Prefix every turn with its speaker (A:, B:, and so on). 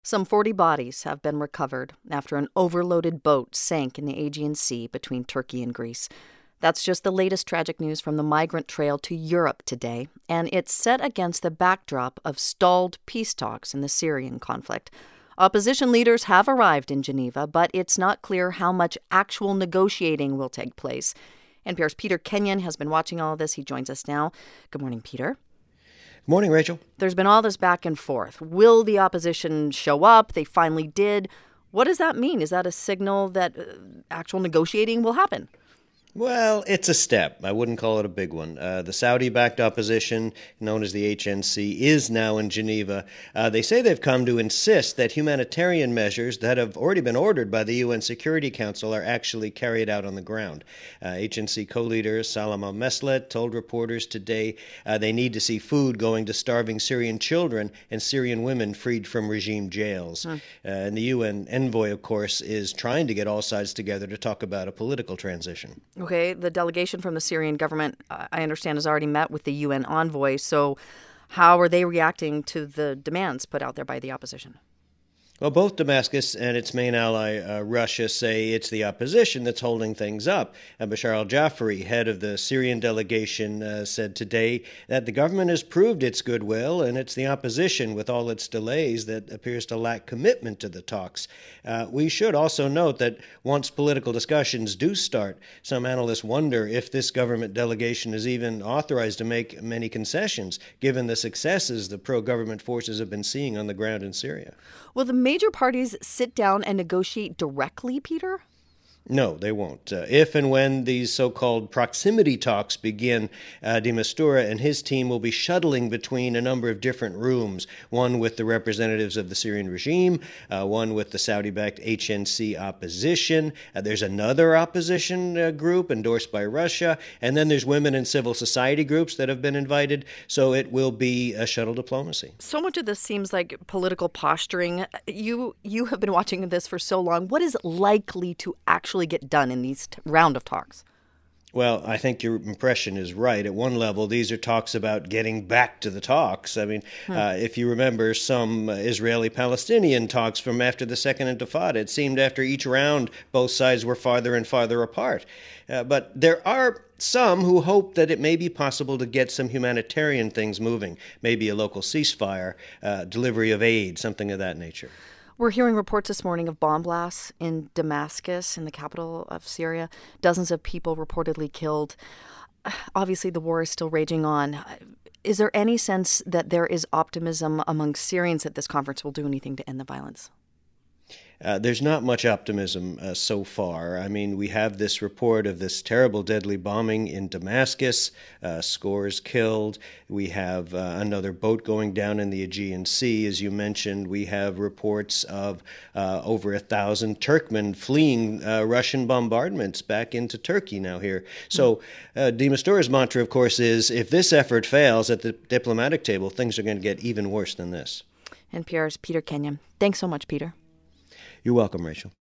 A: Some 40 bodies have been recovered after an overloaded boat sank in the Aegean Sea between Turkey and Greece. That's just the latest tragic news from the migrant trail to Europe today, and it's set against the backdrop of stalled peace talks in the Syrian conflict. Opposition leaders have arrived in Geneva, but it's not clear how much actual negotiating will take place. NPR's Peter Kenyon has been watching all of this. He joins us now. Good morning, Peter.
B: Good morning, Rachel.
A: There's been all this back and forth. Will the opposition show up? They finally did. What does that mean? Is that a signal that actual negotiating will happen?
B: Well, it's a step. I wouldn't call it a big one. The Saudi-backed opposition, known as the HNC, is now in Geneva. They say they've come to insist that humanitarian measures that have already been ordered by the UN Security Council are actually carried out on the ground. HNC co-leader Salam al-Meslet told reporters today they need to see food going to starving Syrian children and Syrian women freed from regime jails. And the UN envoy, of course, is trying to get all sides together to talk about a political transition.
A: Okay, the delegation from the Syrian government, I understand, has already met with the UN envoy. So how are they reacting to the demands put out there by the opposition?
B: Well, both Damascus and its main ally, Russia, say it's the opposition that's holding things up. Bashar al-Jafari, head of the Syrian delegation, said today that the government has proved its goodwill, and it's the opposition, with all its delays, that appears to lack commitment to the talks. We should also note that once political discussions do start, some analysts wonder if this government delegation is even authorized to make many concessions, given the successes the pro-government forces have been seeing on the ground in Syria.
A: Will the major parties sit down and negotiate directly, Peter?
B: No, they won't. If and when these so-called proximity talks begin, de Mistura and his team will be shuttling between a number of different rooms, one with the representatives of the Syrian regime, one with the Saudi-backed HNC opposition. There's another opposition group endorsed by Russia, and then there's women and civil society groups that have been invited, so it will be a shuttle diplomacy.
A: So much of this seems like political posturing. You have been watching this for so long. What is likely to actually get done in these round of talks?
B: Well, I think your impression is right. At one level, these are talks about getting back to the talks. I mean, if you remember some Israeli-Palestinian talks from after the Second Intifada, it seemed after each round, both sides were farther and farther apart. But there are some who hope that it may be possible to get some humanitarian things moving, maybe a local ceasefire, delivery of aid, something of that nature.
A: We're hearing reports this morning of bomb blasts in Damascus, in the capital of Syria. Dozens of people reportedly killed. Obviously, the war is still raging on. Is there any sense that there is optimism among Syrians that this conference will do anything to end the violence?
B: There's not much optimism so far. I mean, we have this report of this terrible, deadly bombing in Damascus, scores killed. We have another boat going down in the Aegean Sea, as you mentioned. We have reports of over 1,000 Turkmen fleeing Russian bombardments back into Turkey now here. So de Mistura's mantra, of course, is if this effort fails at the diplomatic table, things are going to get even worse than this.
A: NPR's Peter Kenyon. Thanks so much, Peter.
B: You're welcome, Rachel.